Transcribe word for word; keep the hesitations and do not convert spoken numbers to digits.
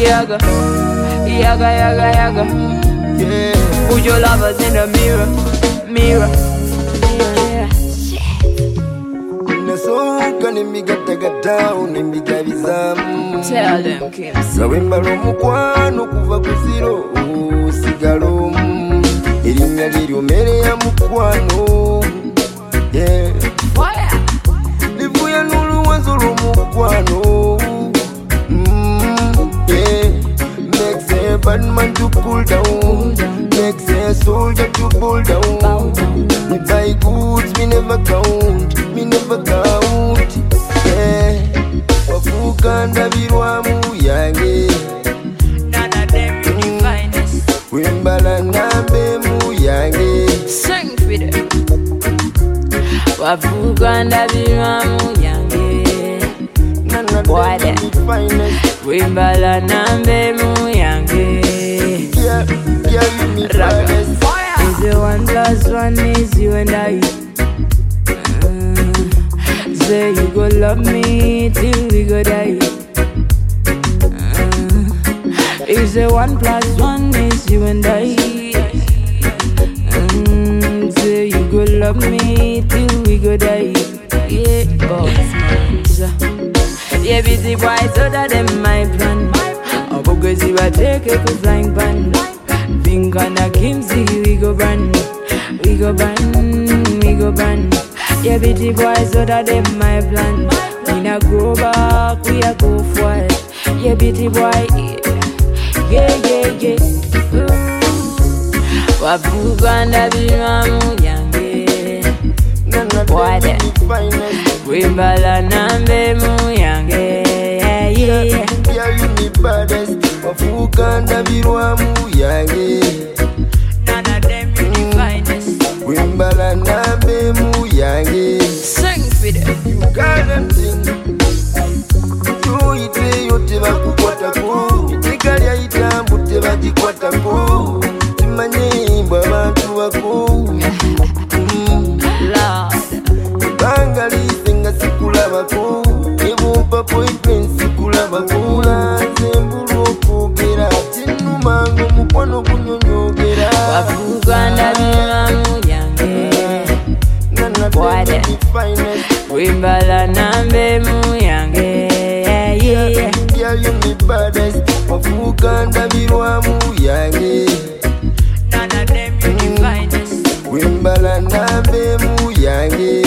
Yaga, yaga, yaga, yaga. Yeah. Put your lovers in the mirror, mirror. Yeah. Tell them, Kim. Sawemba mukwano kuva ku zero sigalo erinnya liryo mere ya mukwano. Yeah. Fire. Livuya n'oluwanzo lw'omukwano. Yeah. Makes a bad man to cool down. Makes a soldier to pull down. Me buy goods, me never count. Me never count. Yeah. Wafuka ndabirwamu yange. None of them you the finest. Wembala nambe mu yange. Sing for them. Wafuka ndabirwamu yange. None of Boy, them you the finest. Wimbala nambe mu yange. Yeah, yeah, you me finest. Is it one plus one is you and I? Uh, say you go love me till we go die. Uh, is it one plus one is you and I? Uh, say you go love me till we go die. Yeah, boss. Yeah, busy boy, so that them my plan. Oh, because you are taking for flying pan. Think on a Kimsey, we go ban, we go ban, we go ban. Yeah, busy boy, so that them my plan. We not go back, we a go forward. Yeah, busy boy, yeah, yeah, yeah. Wapuganda biramu yange. Boy, then. Wimbala nambe mu yange. Yeah, yeah. Yeah, you me baddest. Wafuka ndabirwamu yange. None of them you the finest. Wimbala nambe mu yange. Sing for them. You got them thing. You ite yote bakukwatako. Iteka lya itambu tebagikwatako. Timanye mbwa abantu bako. Lord. Bangali singa sikulabako. Ebumpa appointment sikulabako. Zembulu okugera. Tinumango mukwano kunyonyogera. Wapuganda biramu yange. Boy, then. Wimbala nambe mu yange. Yeah, yeah. Yeah, you me baddest. Wafuka ndabirwamu yange. None of them you the finest. Wimbala nambe mu yange.